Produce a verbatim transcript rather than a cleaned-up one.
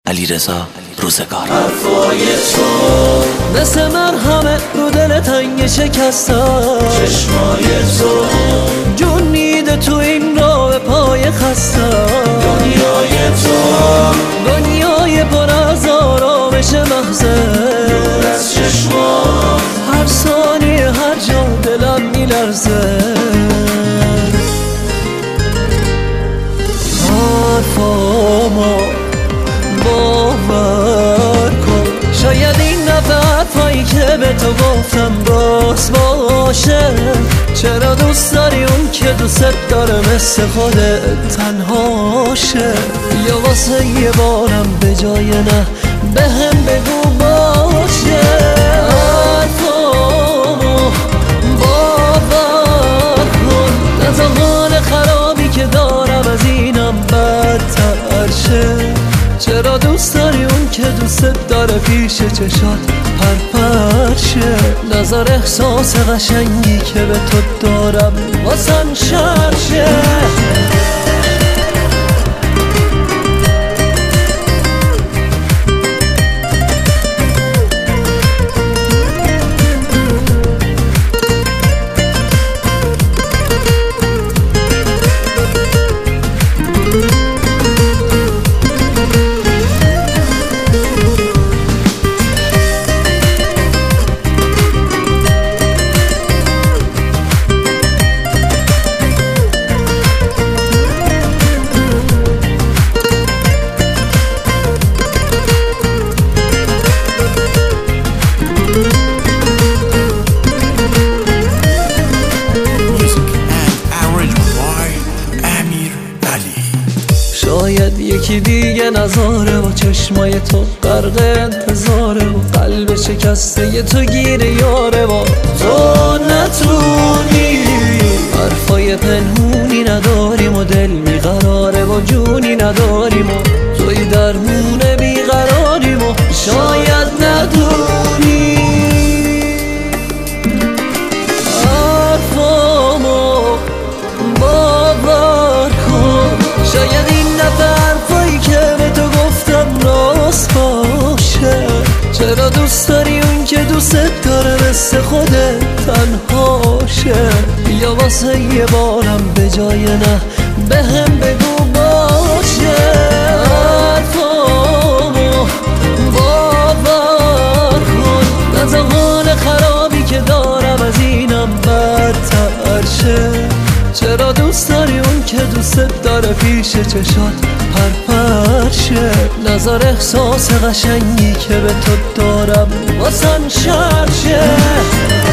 علیرضا روزگار. حرفای تو مثل من همه رو دل تنگ شکستم، چشمای تو جون میده تو این راه پای خستم. دنیای تو دنیای پر از آرامش محضه، دور از چشمات هر ثانیه هر جا دلم میلرزه. حرفامو باور کن، شاید این دفعه حرفایی که به تو گفتم راست باشه. چرا دوست داری اون که دوست داره مثل خودت تنهاشه؟ یا واسه یه بارم به جای نه به هم بگو باشه. حرفامو باور کن، نه تا حال خرابی که دارم از اینم بدتر شه. چرا دوست داری اون که دوست داره پیش چشات پرپر شه؟ نظر احساس قشنگی که به تو دارم واسم شر شه. شاید یکی دیگه نظاره با چشمای تو غرق انتظاره و قلب شکسته ی تو گیره یاره. با تو نتونی حرفای پنهونی نداریم و دل بیقراره و جونی نداریم و توی درمون بیقراریم و شاید ندونی. حرفامو باور کن، شاید این دفعه حرفایی که به تو گفتم راست باشه. چرا دوست داری اون که دوست داره مثل خودت تنهاشه؟ یا واسه یه بارم به جای نه به هم بگو باشه. حرفامو باور کن، نه تا حال خرابی که دارم از اینم بدتر شه. چرا دوست داری اون که دوست داره پیش چشات پرپر شه؟ نظر احساس قشنگی که به تو دارم واسم شر شه.